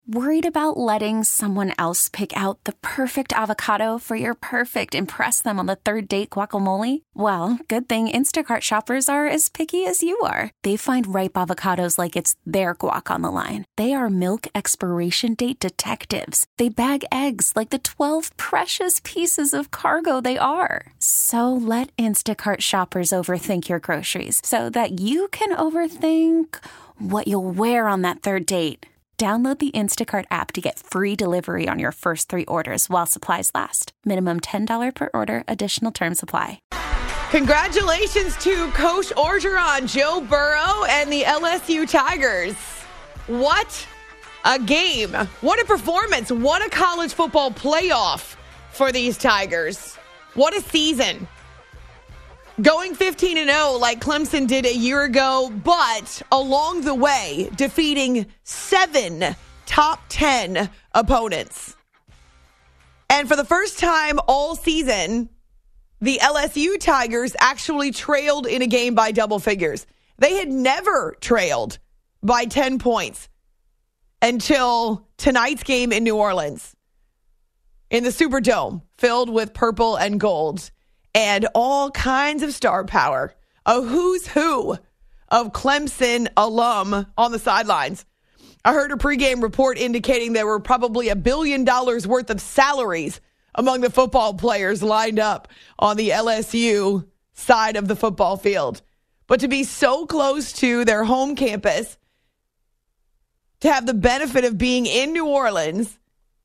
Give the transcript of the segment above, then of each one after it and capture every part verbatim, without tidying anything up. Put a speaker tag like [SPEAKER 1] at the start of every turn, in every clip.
[SPEAKER 1] Worried about letting someone else pick out the perfect avocado for your perfect impress them on the third date guacamole? Well, good thing Instacart shoppers are as picky as you are. They find ripe avocados like it's their guac on the line. They are milk expiration date detectives. They bag eggs like the twelve precious pieces of cargo they are. So let Instacart shoppers overthink your groceries so that you can overthink what you'll wear on that third date. Download the Instacart app to get free delivery on your first three orders while supplies last. Minimum ten dollars per order. Additional terms apply.
[SPEAKER 2] Congratulations to Coach Orgeron, Joe Burrow, and the L S U Tigers. What a game. What a performance. What a college football playoff for these Tigers. What a season. Going fifteen and oh like Clemson did a year ago, but along the way, defeating seven top ten opponents. And for the first time all season, the L S U Tigers actually trailed in a game by double figures. They had never trailed by ten points until tonight's game in New Orleans in the Superdome, filled with purple and gold. And all kinds of star power. A who's who of Clemson alum on the sidelines. I heard a pregame report indicating there were probably a billion dollars worth of salaries among the football players lined up on the L S U side of the football field. But to be so close to their home campus, to have the benefit of being in New Orleans,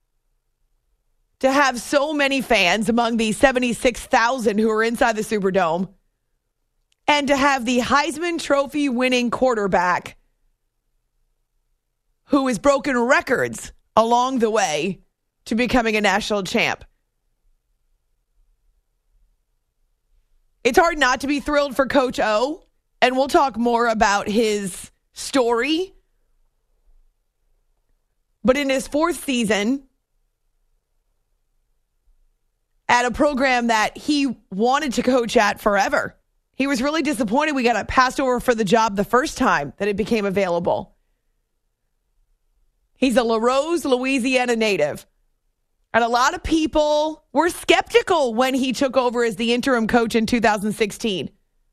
[SPEAKER 2] to have so many fans among the seventy-six thousand who are inside the Superdome, and to have the Heisman Trophy winning quarterback who has broken records along the way to becoming a national champ. It's hard not to be thrilled for Coach O, and we'll talk more about his story. But in his fourth season, at a program that he wanted to coach at forever, he was really disappointed we got it passed over for the job the first time that it became available. He's a LaRose, Louisiana native. And a lot of people were skeptical when he took over as the interim coach in two thousand sixteen.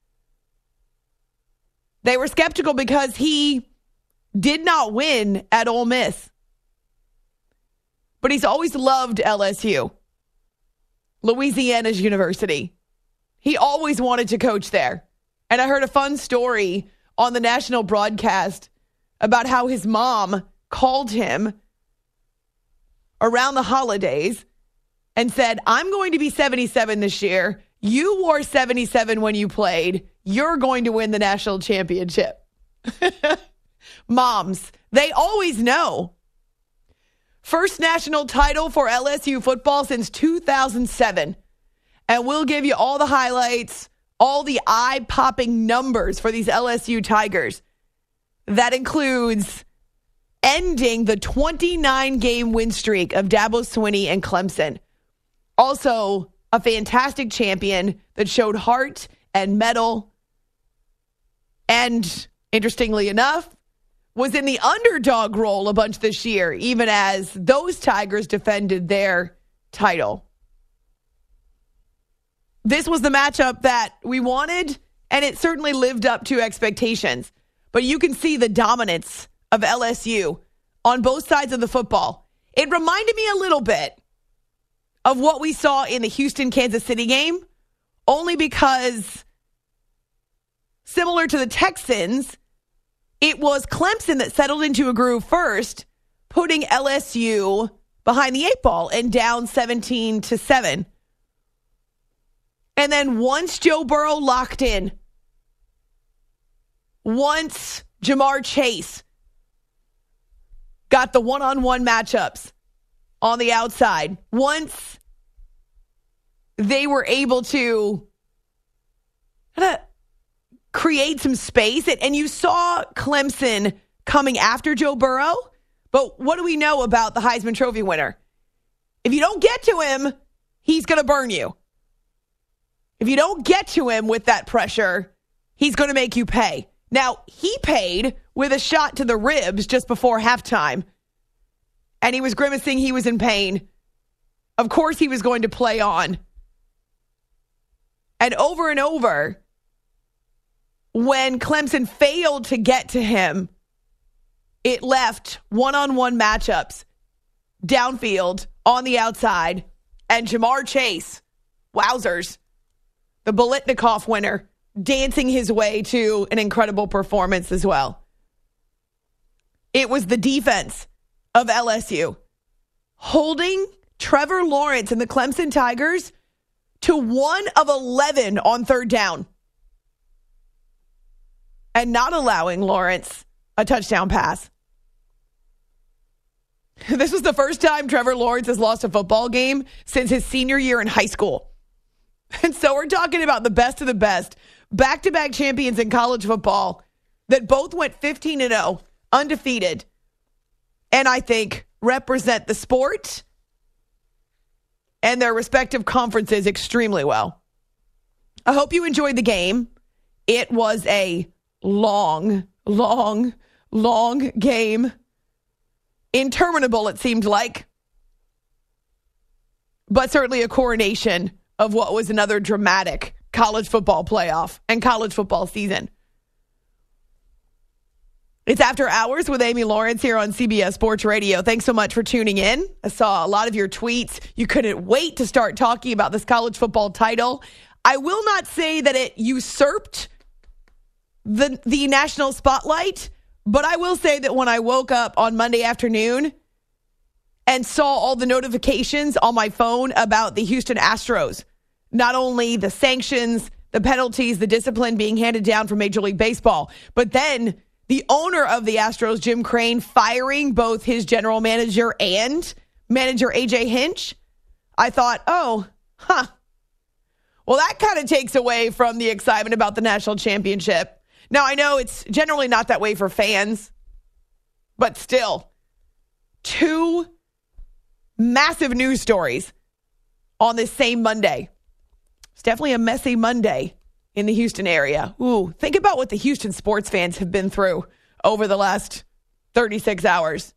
[SPEAKER 2] They were skeptical because he did not win at Ole Miss. But he's always loved L S U. Louisiana's university. He always wanted to coach there. And I heard a fun story on the national broadcast about how his mom called him around the holidays and said, I'm going to be seventy-seven this year. You wore seventy-seven when you played. You're going to win the national championship. Moms, they always know. First national title for L S U football since two thousand seven. And we'll give you all the highlights, all the eye-popping numbers for these L S U Tigers. That includes ending the twenty-nine game win streak of Dabo Swinney and Clemson. Also, a fantastic champion that showed heart and mettle. And, interestingly enough, was in the underdog role a bunch this year, even as those Tigers defended their title. This was the matchup that we wanted, and it certainly lived up to expectations. But you can see the dominance of L S U on both sides of the football. It reminded me a little bit of what we saw in the Houston-Kansas City game, only because, similar to the Texans, it was Clemson that settled into a groove first, putting L S U behind the eight ball and down seventeen to seven. And then once Joe Burrow locked in, once Jamar Chase got the one-on-one matchups on the outside, once they were able to kind of create some space, and you saw Clemson coming after Joe Burrow, but what do we know about the Heisman Trophy winner? If you don't get to him, he's going to burn you. If you don't get to him with that pressure, he's going to make you pay. Now, he paid with a shot to the ribs just before halftime and he was grimacing. He was in pain. Of course, he was going to play on. And over and over, when Clemson failed to get to him, it left one-on-one matchups downfield on the outside. And Jamar Chase, wowzers, the Biletnikoff winner, dancing his way to an incredible performance as well. It was the defense of L S U holding Trevor Lawrence and the Clemson Tigers to one of eleven on third down and not allowing Lawrence a touchdown pass. This was the first time Trevor Lawrence has lost a football game since his senior year in high school. And so we're talking about the best of the best, back-to-back champions in college football that both went fifteen and oh, undefeated, and I think represent the sport and their respective conferences extremely well. I hope you enjoyed the game. It was a long, long, long game. Interminable, it seemed like. But certainly a coronation of what was another dramatic college football playoff and college football season. It's After Hours with Amy Lawrence here on C B S Sports Radio. Thanks so much for tuning in. I saw a lot of your tweets. You couldn't wait to start talking about this college football title. I will not say that it usurped the, the national spotlight, but I will say that when I woke up on Monday afternoon and saw all the notifications on my phone about the Houston Astros, not only the sanctions, the penalties, the discipline being handed down from Major League Baseball, but then the owner of the Astros, Jim Crane, firing both his general manager and manager A J Hinch, I thought, oh, huh. Well, that kind of takes away from the excitement about the national championship. Now, I know it's generally not that way for fans, but still, two massive news stories on this same Monday. It's definitely a messy Monday in the Houston area. Ooh, think about what the Houston sports fans have been through over the last thirty-six hours.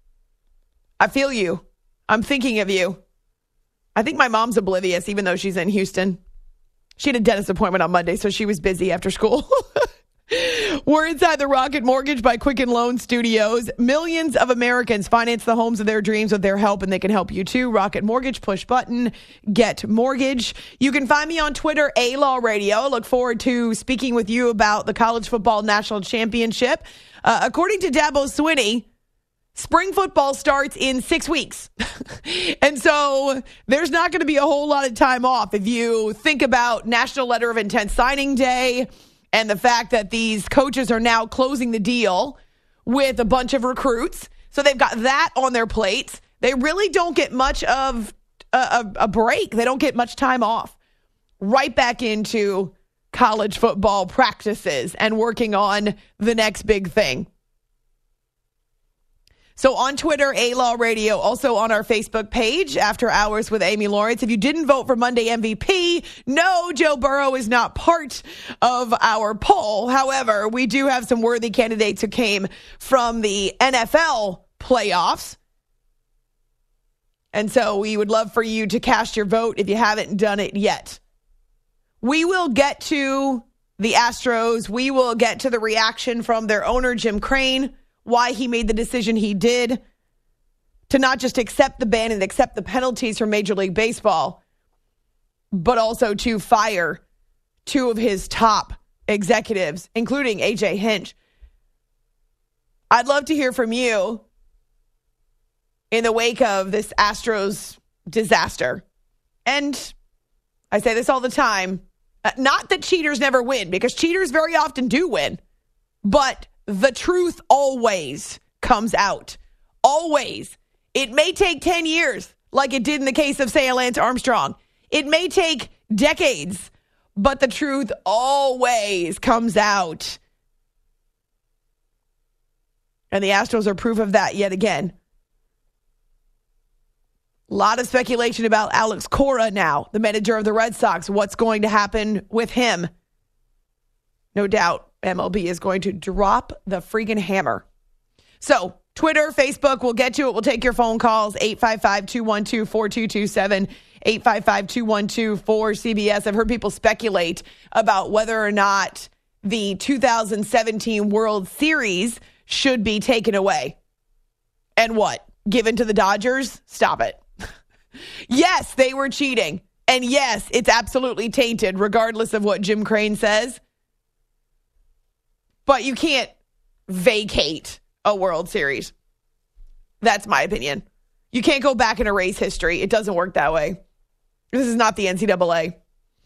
[SPEAKER 2] I feel you. I'm thinking of you. I think my mom's oblivious, even though she's in Houston. She had a dentist appointment on Monday, so she was busy after school. We're inside the Rocket Mortgage by Quicken Loan Studios. Millions of Americans finance the homes of their dreams with their help, and they can help you too. Rocket Mortgage, push button, get mortgage. You can find me on Twitter, A-Law Radio. Look forward to speaking with you about the college football national championship. Uh, according to Dabo Swinney, spring football starts in six weeks. And so there's not going to be a whole lot of time off if you think about National Letter of Intent Signing Day and the fact that these coaches are now closing the deal with a bunch of recruits. So they've got that on their plates. They really don't get much of a, a, a break. They don't get much time off. Right back into college football practices and working on the next big thing. So on Twitter, A-Law Radio, also on our Facebook page, After Hours with Amy Lawrence. If you didn't vote for Monday M V P, no, Joe Burrow is not part of our poll. However, we do have some worthy candidates who came from the N F L playoffs. And so we would love for you to cast your vote if you haven't done it yet. We will get to the Astros. We will get to the reaction from their owner, Jim Crane, why he made the decision he did to not just accept the ban and accept the penalties from Major League Baseball, but also to fire two of his top executives, including A J Hinch. I'd love to hear from you in the wake of this Astros disaster. And I say this all the time, not that cheaters never win, because cheaters very often do win, but the truth always comes out. Always. It may take ten years, like it did in the case of, say, Lance Armstrong. It may take decades, but the truth always comes out. And the Astros are proof of that yet again. A lot of speculation about Alex Cora now, the manager of the Red Sox. What's going to happen with him? No doubt M L B is going to drop the freaking hammer. So Twitter, Facebook, we'll get to it. We'll take your phone calls, eight five five, two one two, four two two seven, eight five five, two one two, four C B S. I've heard people speculate about whether or not the two thousand seventeen World Series should be taken away. And what? Given to the Dodgers? Stop it. Yes, they were cheating. And yes, it's absolutely tainted, regardless of what Jim Crane says. But you can't vacate a World Series. That's my opinion. You can't go back and erase history. It doesn't work that way. This is not the N C double A.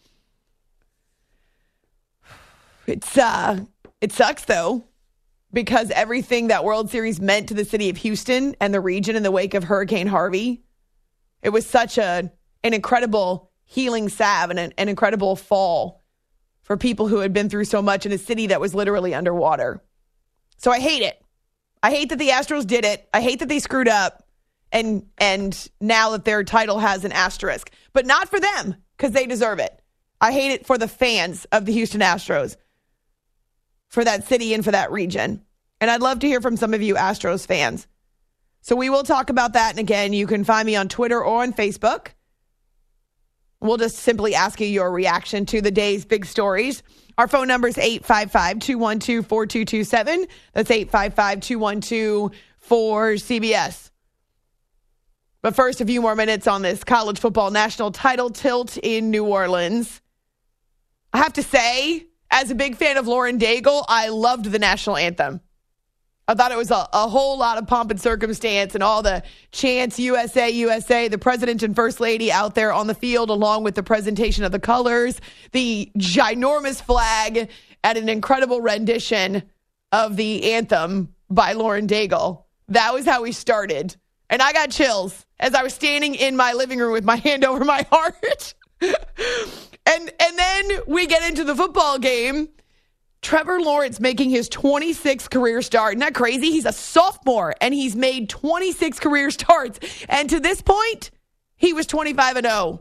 [SPEAKER 2] It's uh, it sucks though, because everything that World Series meant to the city of Houston and the region in the wake of Hurricane Harvey, it was such a an incredible healing salve and an, an incredible fall for people who had been through so much in a city that was literally underwater. So I hate it. I hate that the Astros did it. I hate that they screwed up. And and now that their title has an asterisk. But not for them, because they deserve it. I hate it for the fans of the Houston Astros, for that city and for that region. And I'd love to hear from some of you Astros fans. So we will talk about that. And again, you can find me on Twitter or on Facebook. We'll just simply ask you your reaction to the day's big stories. Our phone number is eight five five, two one two, four two two seven. That's eight five five, two one two, four C B S. But first, a few more minutes on this college football national title tilt in New Orleans. I have to say, as a big fan of Lauren Daigle, I loved the national anthem. I thought it was a, a whole lot of pomp and circumstance and all the chants, U S A, U S A, the president and first lady out there on the field, along with the presentation of the colors, the ginormous flag, and an incredible rendition of the anthem by Lauren Daigle. That was how we started. And I got chills as I was standing in my living room with my hand over my heart. and and then we get into the football game. Trevor Lawrence making his twenty-sixth career start. Isn't that crazy? He's a sophomore, and he's made twenty-six career starts. And to this point, he was twenty-five and oh.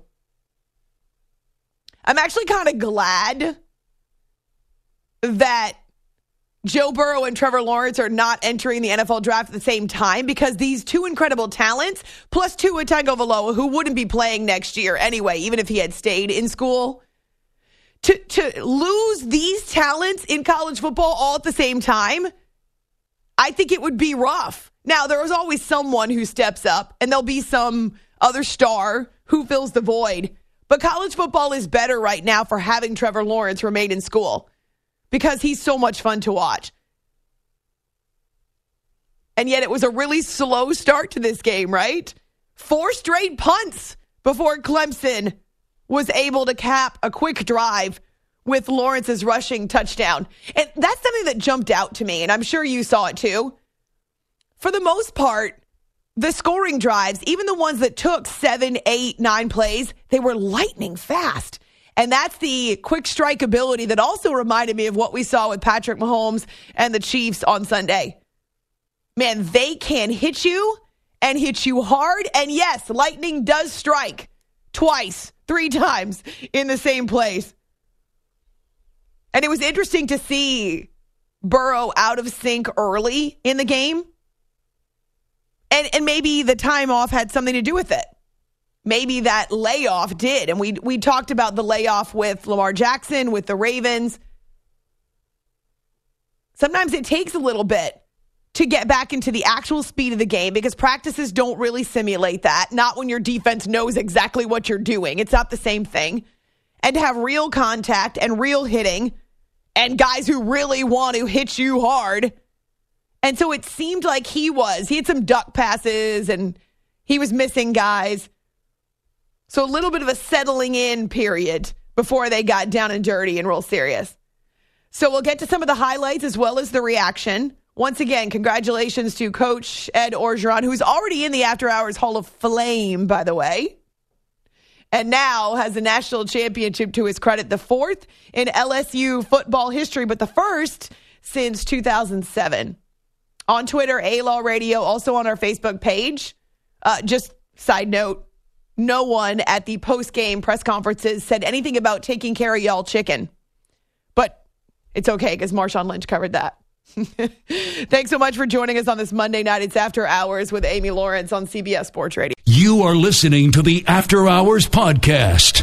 [SPEAKER 2] I'm actually kind of glad that Joe Burrow and Trevor Lawrence are not entering the N F L draft at the same time, because these two incredible talents, plus Tua Tagovailoa, who wouldn't be playing next year anyway, even if he had stayed in school, To to lose these talents in college football all at the same time, I think it would be rough. Now, there is always someone who steps up, and there'll be some other star who fills the void. But college football is better right now for having Trevor Lawrence remain in school, because he's so much fun to watch. And yet it was a really slow start to this game, right? Four straight punts before Clemson was able to cap a quick drive with Lawrence's rushing touchdown. And that's something that jumped out to me, and I'm sure you saw it too. For the most part, the scoring drives, even the ones that took seven, eight, nine plays, they were lightning fast. And that's the quick strike ability that also reminded me of what we saw with Patrick Mahomes and the Chiefs on Sunday. Man, they can hit you and hit you hard. And yes, lightning does strike twice, three times in the same place. And it was interesting to see Burrow out of sync early in the game. And and maybe the time off had something to do with it. Maybe that layoff did. And we we talked about the layoff with Lamar Jackson, with the Ravens. Sometimes it takes a little bit to get back into the actual speed of the game, because practices don't really simulate that. Not when your defense knows exactly what you're doing. It's not the same thing. And to have real contact and real hitting and guys who really want to hit you hard. And so it seemed like he was. He had some duck passes and he was missing guys. So a little bit of a settling in period before they got down and dirty and real serious. So we'll get to some of the highlights as well as the reaction. Once again, congratulations to Coach Ed Orgeron, who's already in the After Hours Hall of Fame, by the way, and now has a national championship to his credit, the fourth in L S U football history, but the first since two thousand seven. On Twitter, A-Law Radio, also on our Facebook page. Uh, just side note, no one at the post-game press conferences said anything about taking care of y'all chicken. But it's okay, because Marshawn Lynch covered that. Thanks so much for joining us on this Monday night. It's After Hours with Amy Lawrence on C B S Sports Radio.
[SPEAKER 3] You are listening to the After Hours podcast.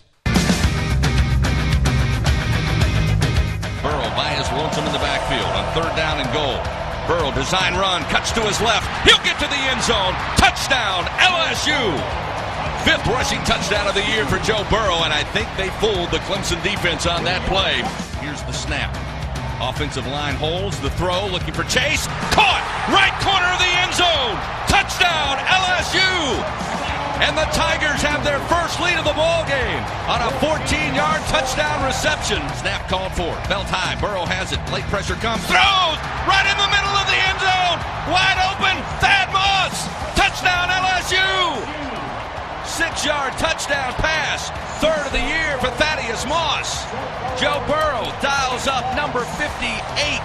[SPEAKER 4] Burrow by his lonesome in the backfield on third down and goal. Burrow design run, cuts to his left. He'll get to the end zone. Touchdown, L S U. Fifth rushing touchdown of the year for Joe Burrow, and I think they fooled the Clemson defense on that play. Here's the snap. Offensive line holds the throw, looking for Chase. Caught! Right corner of the end zone! Touchdown, L S U! And the Tigers have their first lead of the ball game on a fourteen-yard touchdown reception. Snap called for. Belt high. Burrow has it. Late pressure comes. Throws! Right in the middle of the end zone! Wide open! Thad Moss! Touchdown, L S U! Six-yard touchdown pass. Third of the year for Thaddeus Moss. Joe Burrow dials up number fifty-eight.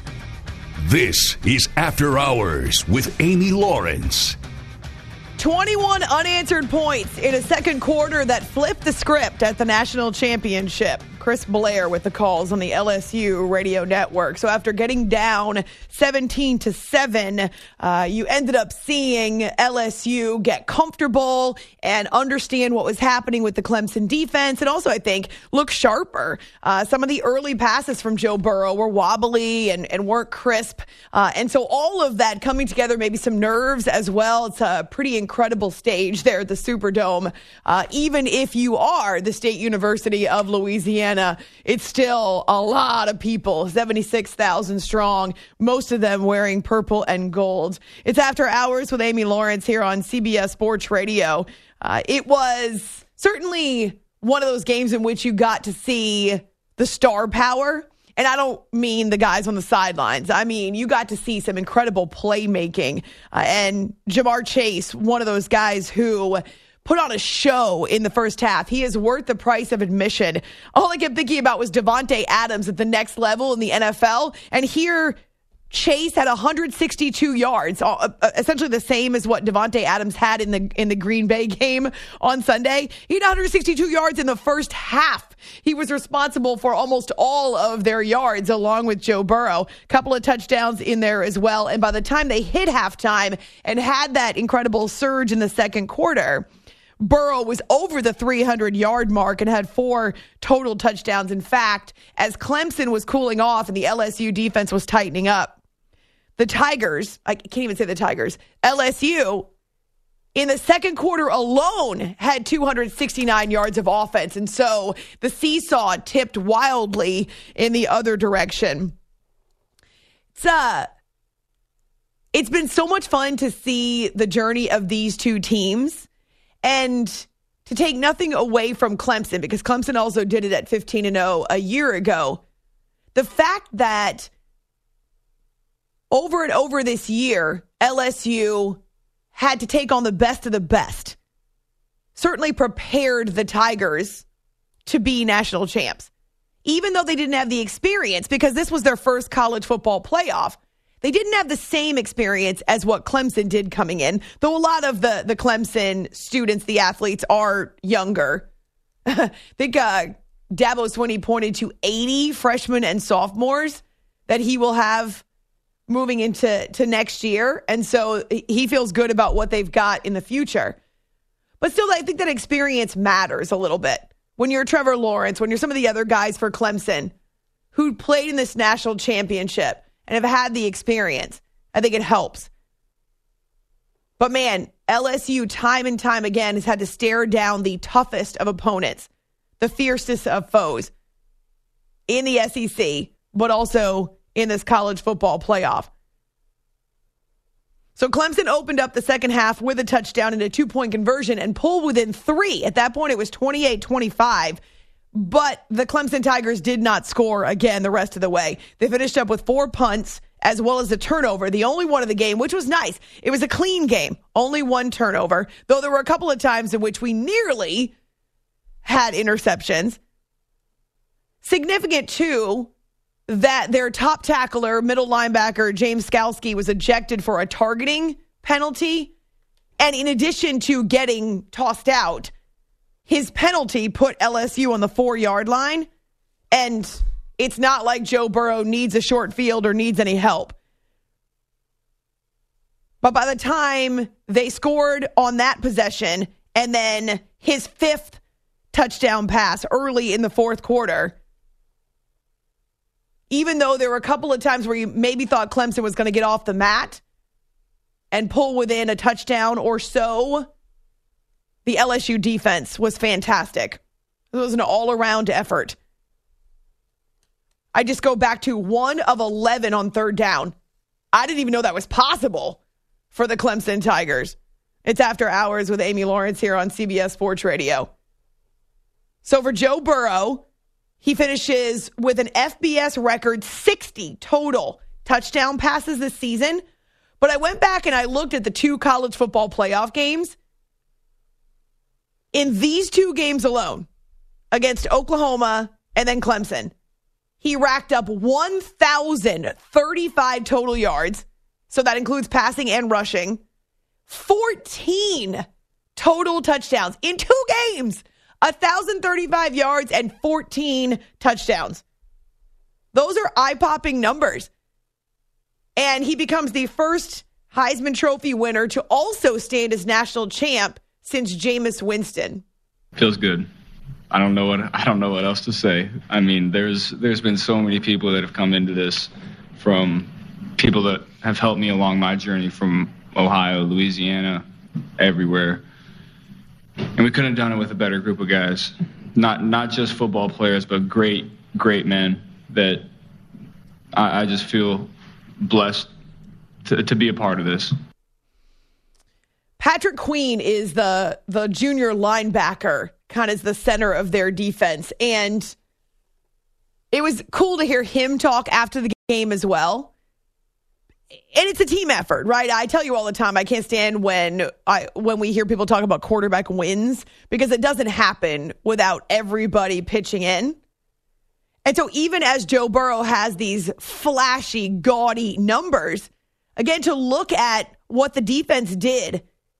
[SPEAKER 3] This is After Hours with Amy Lawrence.
[SPEAKER 2] twenty-one unanswered points in a second quarter that flipped the script at the national championship. Chris Blair with the calls on the L S U radio network. So after getting down seventeen to seven, uh, you ended up seeing L S U get comfortable and understand what was happening with the Clemson defense, and also, I think, look sharper. Uh, some of the early passes from Joe Burrow were wobbly and, and weren't crisp. Uh, and so all of that coming together, maybe some nerves as well. It's a pretty incredible stage there at the Superdome. Uh, even if you are the State University of Louisiana, it's still a lot of people, seventy-six thousand strong, most of them wearing purple and gold. It's After Hours with Amy Lawrence here on C B S Sports Radio. Uh, it was certainly one of those games in which you got to see the star power. And I don't mean the guys on the sidelines. I mean, you got to see some incredible playmaking. Uh, and Ja'Marr Chase, one of those guys who put on a show in the first half. He is worth the price of admission. All I kept thinking about was Devontae Adams at the next level in the N F L. And here, Chase had one hundred sixty-two yards, essentially the same as what Devontae Adams had in the in the Green Bay game on Sunday. He had one hundred sixty-two yards in the first half. He was responsible for almost all of their yards, along with Joe Burrow. A couple of touchdowns in there as well. And by the time they hit halftime and had that incredible surge in the second quarter, Burrow was over the three hundred-yard mark and had four total touchdowns. In fact, as Clemson was cooling off and the L S U defense was tightening up, the Tigers, I can't even say the Tigers, L S U, in the second quarter alone had two hundred sixty-nine yards of offense. And so the seesaw tipped wildly in the other direction. It's, uh, it's been so much fun to see the journey of these two teams. And to take nothing away from Clemson, because Clemson also did it at fifteen and oh a year ago, the fact that over and over this year, L S U had to take on the best of the best certainly prepared the Tigers to be national champs. Even though they didn't have the experience, because this was their first college football playoff, they didn't have the same experience as what Clemson did coming in, though a lot of the, the Clemson students, the athletes, are younger. I think uh, Dabo Swinney pointed to eighty freshmen and sophomores that he will have moving into to next year, and so he feels good about what they've got in the future. But still, I think that experience matters a little bit. When you're Trevor Lawrence, when you're some of the other guys for Clemson who played in this national championship and have had the experience, I think it helps. But man, L S U time and time again has had to stare down the toughest of opponents, the fiercest of foes in the S E C, but also in this college football playoff. So Clemson opened up the second half with a touchdown and a two-point conversion and pulled within three. At that point, it was twenty-eight twenty-five. But the Clemson Tigers did not score again the rest of the way. They finished up with four punts as well as a turnover, the only one of the game, which was nice. It was a clean game, only one turnover, though there were a couple of times in which we nearly had interceptions. Significant, too, that their top tackler, middle linebacker, James Skalski, was ejected for a targeting penalty. And in addition to getting tossed out, his penalty put L S U on the four-yard line. And It's not like Joe Burrow needs a short field or needs any help. But by the time they scored on that possession and then his fifth touchdown pass early in the fourth quarter, even though there were a couple of times where you maybe thought Clemson was going to get off the mat and pull within a touchdown or so, the L S U defense was fantastic. It was an all-around effort. I just go back to one of eleven on third down. I didn't even know that was possible for the Clemson Tigers. It's After Hours with Amy Lawrence here on C B S Sports Radio. So for Joe Burrow, he finishes with an F B S record sixty total touchdown passes this season. But I went back and I looked at the two college football playoff games. In these two games alone, against Oklahoma and then Clemson, he racked up one thousand thirty-five total yards. So that includes passing and rushing. fourteen total touchdowns in two games. one thousand thirty-five yards and fourteen touchdowns. Those are eye-popping numbers. And he becomes the first Heisman Trophy winner to also stand as national champ since Jameis Winston.
[SPEAKER 5] Feels good. I don't know what I don't know what else to say. I mean, there's there's been so many people that have come into this, from people that have helped me along my journey from Ohio, Louisiana, everywhere. And we couldn't have done it with a better group of guys. Not not just football players, but great, great men that I, I just feel blessed to, to be a part of this.
[SPEAKER 2] Patrick Queen is the the junior linebacker, kind of the center of their defense. And it was cool to hear him talk after the game as well. And it's a team effort, right? I tell you all the time, I can't stand when I when we hear people talk about quarterback wins, because it doesn't happen without everybody pitching in. And so even as Joe Burrow has these flashy, gaudy numbers, again, to look at what the defense did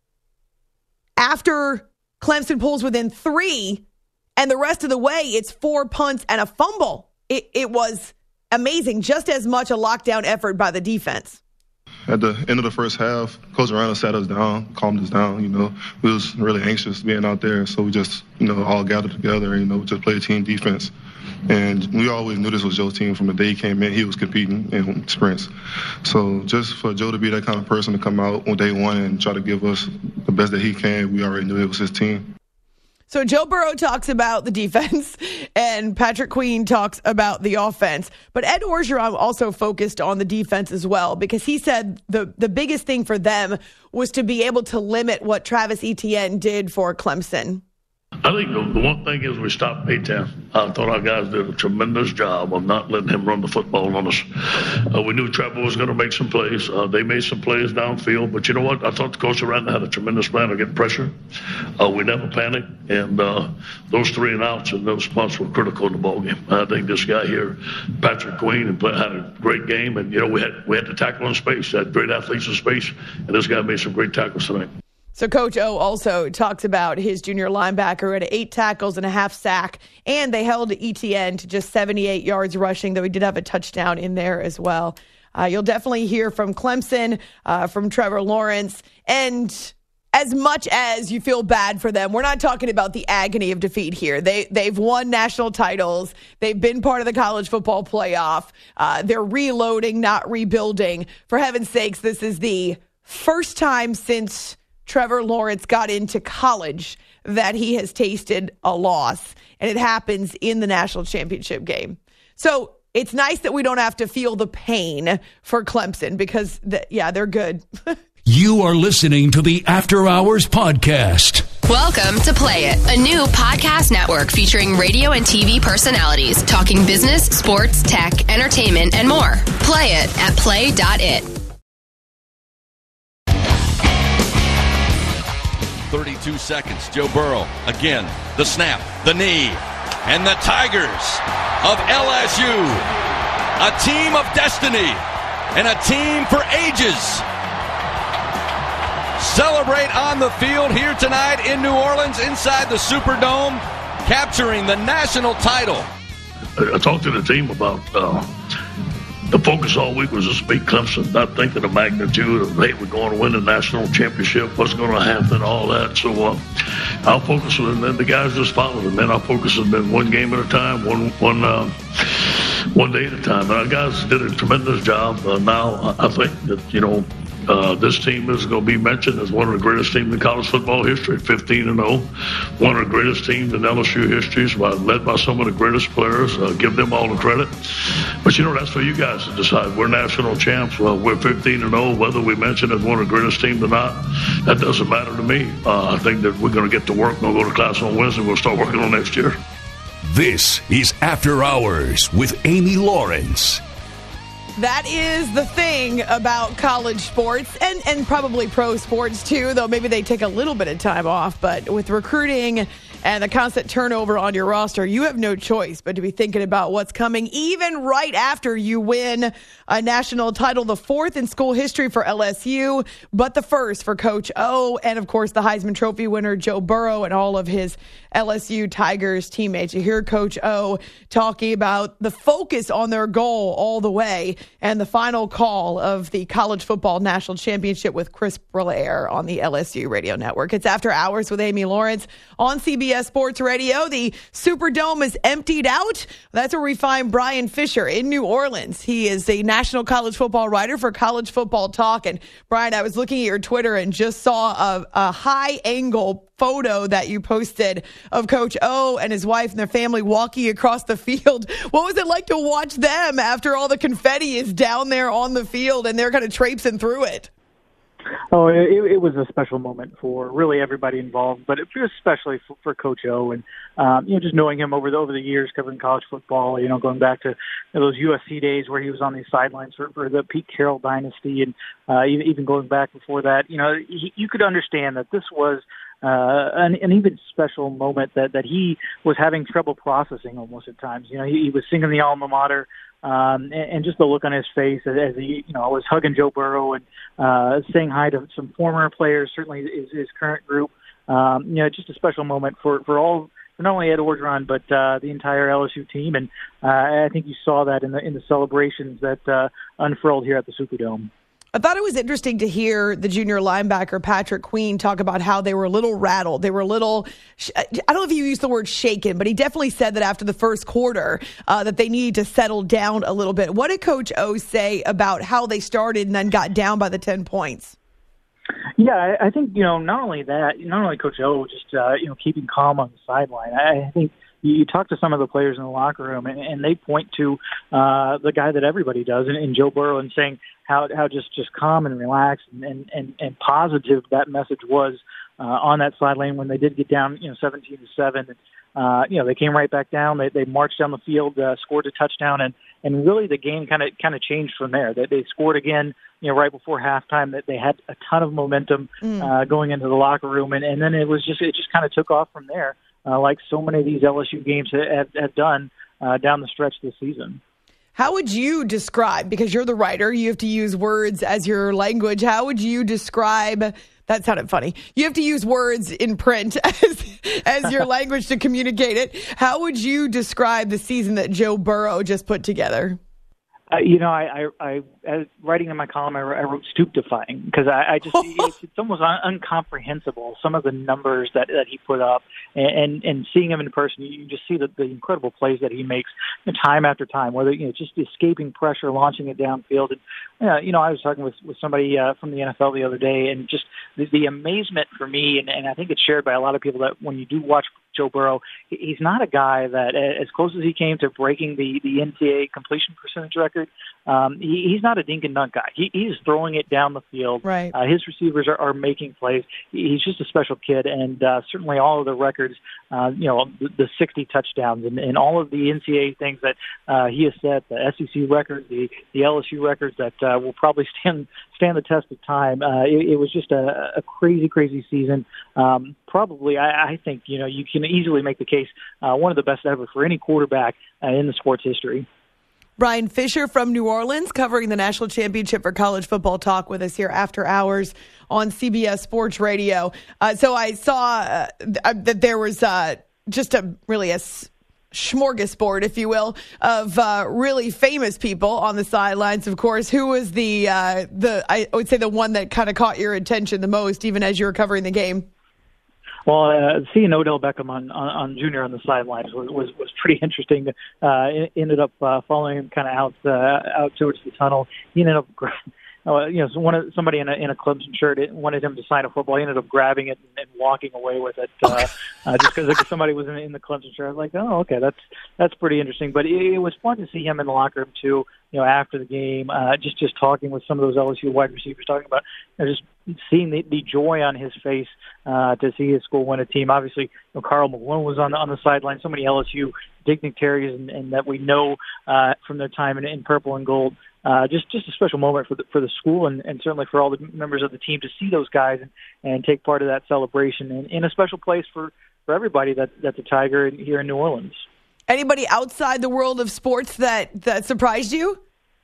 [SPEAKER 2] after Clemson pulls within three, and the rest of the way, it's four punts and a fumble. It, it was amazing, just as much a lockdown effort by the defense.
[SPEAKER 6] At the end of the first half, Coach Aranda sat us down, calmed us down. You know, we was really anxious being out there, so we just, you know, all gathered together and, you know, just played team defense. And we always knew this was Joe's team from the day he came in. He was competing in sprints. So just for Joe to be that kind of person to come out on day one and try to give us the best that he can, we already knew it was his team.
[SPEAKER 2] So Joe Burrow talks about the defense and Patrick Queen talks about the offense. But Ed Orgeron also focused on the defense as well, because he said the, the biggest thing for them was to be able to limit what Travis Etienne did for Clemson.
[SPEAKER 7] I think the, the one thing is we stopped A-Town. I thought our guys did a tremendous job of not letting him run the football on us. Uh, we knew Trevor was going to make some plays. Uh, they made some plays downfield. But you know what? I thought the coach around had a tremendous plan of getting pressure. Uh, we never panicked. And uh, those three and outs and those punts were critical in the ballgame. I think this guy here, Patrick Queen, and play, had a great game. And, you know, we had we had to tackle in space. Had great athletes in space. And this guy made some great tackles tonight.
[SPEAKER 2] So Coach O also talks about his junior linebacker at eight tackles and a half sack, and they held Etienne to just seventy-eight yards rushing, though he did have a touchdown in there as well. Uh, you'll definitely hear from Clemson, uh, from Trevor Lawrence, and as much as you feel bad for them, we're not talking about the agony of defeat here. They, they've won national titles. They've been part of the college football playoff. Uh, they're reloading, not rebuilding. For heaven's sakes, this is the first time since Trevor Lawrence got into college that he has tasted a loss, and it happens in the national championship game. So it's nice that we don't have to feel the pain for Clemson, because, the, yeah, they're good.
[SPEAKER 3] You are listening to the After Hours Podcast.
[SPEAKER 8] Welcome to Play It, a new podcast network featuring radio and T V personalities talking business, sports, tech, entertainment, and more. Play it at play dot it.
[SPEAKER 4] thirty-two seconds. Joe Burrow again. The snap, the knee, and the Tigers of L S U. A team of destiny and a team for ages. Celebrate on the field here tonight in New Orleans inside the Superdome, capturing the national title.
[SPEAKER 7] I talked to the team about uh, the focus all week was just beat Clemson, not thinking the magnitude of, hey, we're going to win the national championship, what's going to happen, all that. So uh, our focus was, and then the guys just followed, and then our focus has been one game at a time, one one uh, one day at a time. And our guys did a tremendous job. Uh, now I think that, you know, Uh, this team is going to be mentioned as one of the greatest teams in college football history, fifteen and oh. One of the greatest teams in L S U history, led by some of the greatest players. Uh, give them all the credit. But, you know, that's for you guys to decide. We're national champs. Well, we're fifteen and oh. Whether we mention as one of the greatest teams or not, that doesn't matter to me. Uh, I think that we're going to get to work. We'll go to class on Wednesday. We'll start working on next year.
[SPEAKER 3] This is After Hours with Amy Lawrence.
[SPEAKER 2] That is the thing about college sports and, and probably pro sports too, though maybe they take a little bit of time off. But with recruiting and the constant turnover on your roster, you have no choice but to be thinking about what's coming, even right after you win a national title, the fourth in school history for L S U, but the first for Coach O, and of course the Heisman Trophy winner Joe Burrow and all of his L S U Tigers teammates. You hear Coach O talking about the focus on their goal all the way and the final call of the college football national championship with Chris Brillaire on the L S U radio network. It's After Hours with Amy Lawrence on C B S Sports Radio. The Superdome is emptied out. That's where we find Brian Fisher in New Orleans. He is a national college football writer for College Football Talk. And Brian, I was looking at your Twitter and just saw a, a high angle photo that you posted of Coach O and his wife and their family walking across the field. What was it like to watch them after all the confetti is down there on the field and they're kind of traipsing through it?
[SPEAKER 9] Oh, it, it was a special moment for really everybody involved, but it was especially for, for Coach O. And, um, you know, just knowing him over the, over the years covering college football, you know, going back to those U S C days where he was on the sidelines for, for the Pete Carroll dynasty and uh, even, even going back before that, you know, he, you could understand that this was Uh, an, an even special moment that, that he was having trouble processing almost at times. You know, he, he was singing the alma mater, um, and, and just the look on his face as, as he, you know, was hugging Joe Burrow and uh, saying hi to some former players, certainly his, his current group. Um, you know, just a special moment for, for all, for not only Ed Orgeron, but uh, the entire L S U team. And uh, I think you saw that in the in the celebrations that uh, unfurled here at the Superdome.
[SPEAKER 2] I thought it was interesting to hear the junior linebacker, Patrick Queen, talk about how they were a little rattled. They were a little, I don't know if you used the word shaken, but he definitely said that after the first quarter uh, that they needed to settle down a little bit. What did Coach O say about how they started and then got down by the ten points?
[SPEAKER 9] Yeah, I, I think, you know, not only that, not only Coach O, just, uh, you know, keeping calm on the sideline. I think you talk to some of the players in the locker room, and, and they point to uh, the guy that everybody does, and, and Joe Burrow, and saying how how just, just calm and relaxed and, and, and, and positive that message was uh, on that sideline when they did get down, you know, seventeen to seven. Uh, you know, they came right back down. They, they marched down the field, uh, scored a touchdown, and, and really the game kind of kind of changed from there. They, they scored again, you know, right before halftime. That they had a ton of momentum mm. uh, going into the locker room, and, and then it was just it just kind of took off from there. Uh, like so many of these L S U games have, have done uh, down the stretch this season.
[SPEAKER 2] How would you describe, because you're the writer, you have to use words as your language, how would you describe, that sounded funny, you have to use words in print as, as your language to communicate it. How would you describe the season that Joe Burrow just put together?
[SPEAKER 9] Uh, you know, I, I, I as writing in my column, I, I wrote stupefying because I, I just it's, it's almost un- incomprehensible some of the numbers that, that he put up, and, and and seeing him in person, you just see the, the incredible plays that he makes time after time. Whether you know just escaping pressure, launching it downfield, and uh, you know, I was talking with with somebody uh, from the N F L the other day, and just the, the amazement for me, and, and I think it's shared by a lot of people that when you do watch Joe Burrow, he's not a guy that, as close as he came to breaking the, the N C double A completion percentage record, um, he, he's not a dink and dunk guy. He, he's throwing it down the field.
[SPEAKER 2] Right.
[SPEAKER 9] Uh, his receivers are, are making plays. He's just a special kid, and uh, certainly all of the records, uh, you know, the, the sixty touchdowns and, and all of the N C double A things that uh, he has set, the S E C records, the, the L S U records that uh, will probably stand stand the test of time. Uh, it, it was just a, a crazy, crazy season. Um, probably, I, I think, you know, you can easily make the case uh, one of the best ever for any quarterback uh, in the sports history.
[SPEAKER 2] Brian Fisher from New Orleans, covering the national championship for College Football Talk with us here after hours on C B S Sports Radio. Uh, so I saw uh, th- that there was uh, just a really a s- smorgasbord, if you will, of uh, really famous people on the sidelines. Of course, who was the uh, the I would say the one that kind of caught your attention the most, even as you were covering the game?
[SPEAKER 9] Well, uh, seeing Odell Beckham on, on, on Junior on the sidelines was, was, was pretty interesting. Uh, it ended up uh, following him kind of out uh, out towards the tunnel. He ended up, uh, you know, so one of, somebody in a, in a Clemson shirt wanted him to sign a football. He ended up grabbing it and, and walking away with it uh, uh, just because somebody was in, in the Clemson shirt. I was like, oh, okay, that's that's pretty interesting. But it, it was fun to see him in the locker room too. You know, after the game, uh, just just talking with some of those L S U wide receivers, talking about you know, just seeing the, the joy on his face uh, to see his school win a team. Obviously, you know, Karl Malone was on the on the sideline. So many L S U dignitaries, and, and that we know uh, from their time in, in purple and gold. Uh, just just a special moment for the for the school, and, and certainly for all the members of the team to see those guys and, and take part of that celebration, and in a special place for, for everybody that that's a Tiger here in New Orleans.
[SPEAKER 2] Anybody outside the world of sports that, that surprised you?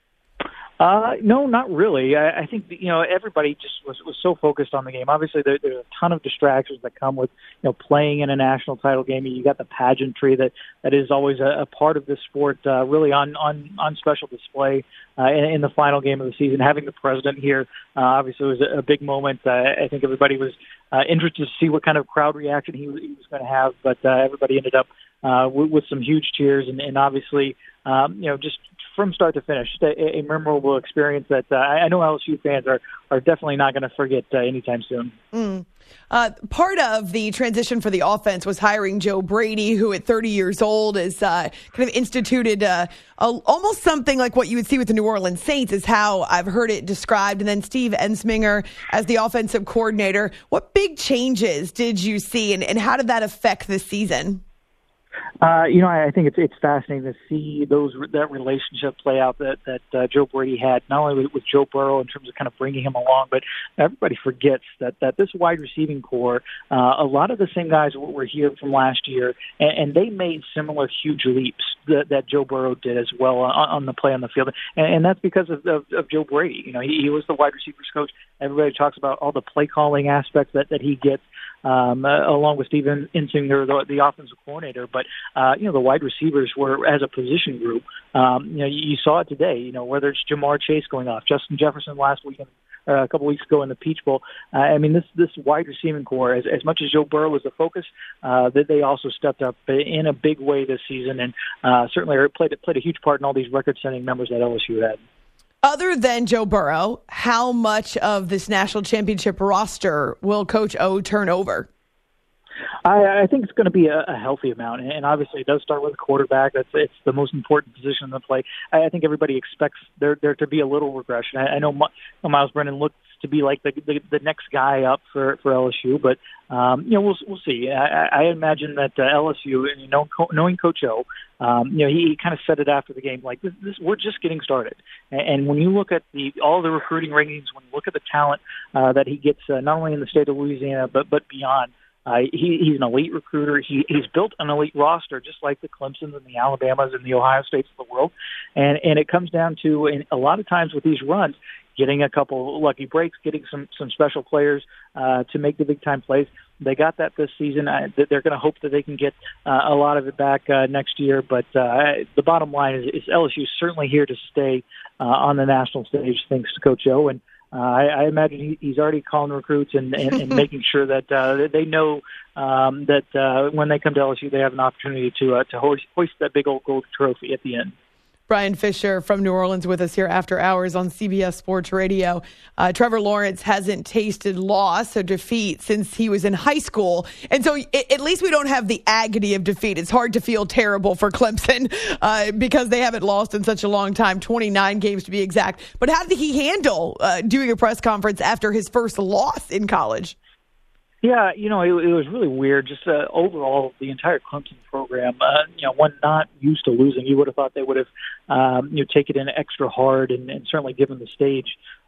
[SPEAKER 9] Uh, no, not really. I, I think, you know, everybody just was, was so focused on the game. Obviously, there, there's a ton of distractions that come with, you know, playing in a national title game. You got the pageantry that, that is always a, a part of this sport, uh, really on, on, on special display uh, in, in the final game of the season. Having the president here, uh, obviously, was a, a big moment. Uh, I think everybody was uh, interested to see what kind of crowd reaction he, he was going to have, but uh, everybody ended up uh, with, with some huge cheers, and, and obviously, um, you know, just from start to finish, a, a memorable experience that uh, I know L S U fans are, are definitely not going to forget uh, anytime soon.
[SPEAKER 2] Mm. Uh, part of the transition for the offense was hiring Joe Brady, who at thirty years old is uh, kind of instituted uh, a, almost something like what you would see with the New Orleans Saints, is how I've heard it described. And then Steve Ensminger as the offensive coordinator. What big changes did you see, and, and how did that affect this season?
[SPEAKER 9] Uh, you know, I think it's it's fascinating to see those that relationship play out that that uh, Joe Brady had, not only with, with Joe Burrow in terms of kind of bringing him along, but everybody forgets that that this wide receiving core, uh, a lot of the same guys were here from last year, and, and they made similar huge leaps that, that Joe Burrow did as well on, on the play on the field, and, and that's because of, of, of Joe Brady. You know, he, he was the wide receivers coach. Everybody talks about all the play calling aspects that, that he gets. Um, uh, along with Steven Insinger, the, the offensive coordinator. But, uh, you know, the wide receivers were, as a position group, um, you know, you, you saw it today, you know, whether it's Jamar Chase going off, Justin Jefferson last weekend, uh, a couple weeks ago in the Peach Bowl. Uh, I mean, this this wide receiving core, as, as much as Joe Burrow was the focus, uh, that they also stepped up in a big way this season, and uh, certainly played, played a huge part in all these record-setting numbers that L S U had.
[SPEAKER 2] Other than Joe Burrow, how much of this national championship roster will Coach O turn over?
[SPEAKER 9] I, I think it's going to be a, a healthy amount, and obviously it does start with a quarterback. That's it's the most important position in the play. I, I think everybody expects there there to be a little regression. I, I know Myles Brennan looks to be like the, the the next guy up for, for L S U, but um, you know we'll we'll see. I, I imagine that uh, L S U, you know, knowing Coach O, um, you know he, he kind of said it after the game, like this, this we're just getting started. And, and when you look at the all the recruiting rankings, when you look at the talent uh, that he gets, uh, not only in the state of Louisiana but but beyond. Uh, he, he's an elite recruiter. He, he's built an elite roster, just like the Clemsons and the Alabamas and the Ohio States of the world. And and it comes down to, and a lot of times with these runs, getting a couple lucky breaks, getting some some special players uh, to make the big time plays. They got that this season. I, they're going to hope that they can get uh, a lot of it back uh, next year. But uh, the bottom line is, is L S U is certainly here to stay uh, on the national stage, thanks to Coach O. And Uh, I, I imagine he, he's already calling recruits and, and, and making sure that uh, they know um, that uh, when they come to L S U, they have an opportunity to uh, to hoist, hoist that big old gold trophy at the end.
[SPEAKER 2] Brian Fisher from New Orleans with us here after hours on C B S Sports Radio. Uh, Trevor Lawrence hasn't tasted loss or defeat since he was in high school. And so it, at least we don't have the agony of defeat. It's hard to feel terrible for Clemson uh, because they haven't lost in such a long time, twenty-nine games to be exact. But how did he handle uh, doing a press conference after his first loss in college?
[SPEAKER 9] Yeah, you know, it, it was really weird. Just uh, overall, the entire Clemson program, uh, you know, one not used to losing, you would have thought they would have, um, you know, taken it in extra hard and, and certainly given the stage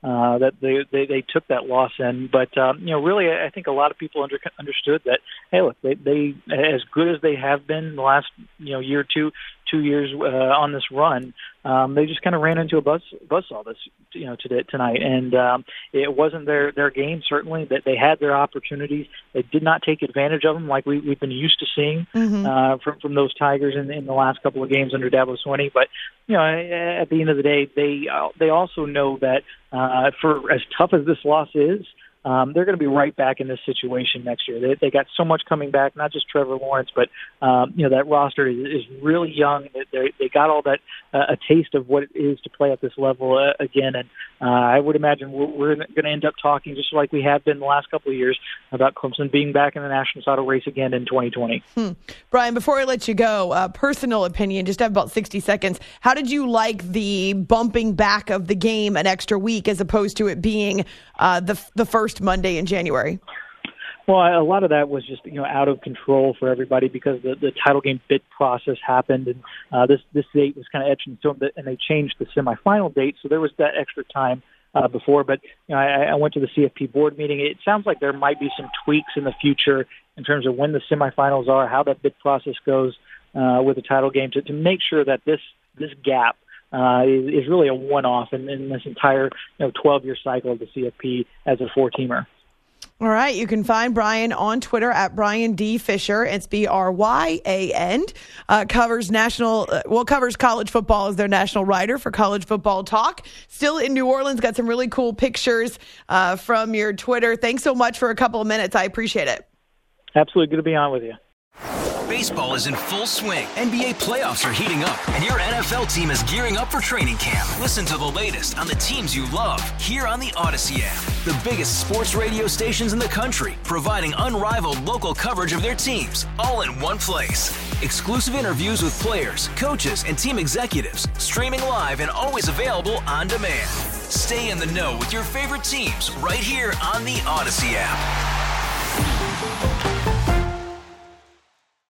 [SPEAKER 9] uh, that they, they they took that loss in. But um, you know, really, I think a lot of people under, understood that. Hey, look, they, they as good as they have been in the last you know year or two. two years uh, on this run, um, they just kind of ran into a buzz buzzsaw this, you know, today, tonight. And um, it wasn't their, their game, certainly, that they had their opportunities. They did not take advantage of them like we, we've been used to seeing mm-hmm. uh, from, from those Tigers in, in the last couple of games under Dabo Swinney. But, you know, at the end of the day, they, uh, they also know that uh, for as tough as this loss is, Um, they're going to be right back in this situation next year. They, they got so much coming back, not just Trevor Lawrence, but um, you know that roster is, is really young. They they got all that uh, a taste of what it is to play at this level uh, again, and uh, I would imagine we're, we're going to end up talking just like we have been the last couple of years about Clemson being back in the national title race again in twenty twenty.
[SPEAKER 2] Hmm. Brian, before I let you go, uh, personal opinion, just have about sixty seconds. How did you like the bumping back of the game an extra week as opposed to it being uh, the the first Monday in January?
[SPEAKER 9] Well, a lot of that was just, you know, out of control for everybody because the, the title game bid process happened, and uh, this this date was kind of etched in stone, and they changed the semifinal date, so there was that extra time uh, before. But you know, I, I went to the C F P board meeting. It sounds like there might be some tweaks in the future in terms of when the semifinals are, how that bid process goes uh, with the title game to, to make sure that this this gap Uh, is, is really a one-off in, in this entire you know, twelve-year cycle of the C F P as a four-teamer.
[SPEAKER 2] All right. You can find Brian on Twitter at Brian D. Fisher. It's B R Y A N. Uh, covers national, uh, well, covers college football as their national writer for College Football Talk. Still in New Orleans. Got some really cool pictures uh, from your Twitter. Thanks so much for a couple of minutes. I appreciate it.
[SPEAKER 9] Absolutely. Good to be on with you.
[SPEAKER 10] Baseball is in full swing. N B A playoffs are heating up, and your N F L team is gearing up for training camp. Listen to the latest on the teams you love here on the Odyssey app. The biggest sports radio stations in the country, providing unrivaled local coverage of their teams, all in one place. Exclusive interviews with players, coaches, and team executives, streaming live and always available on demand. Stay in the know with your favorite teams right here on the Odyssey app.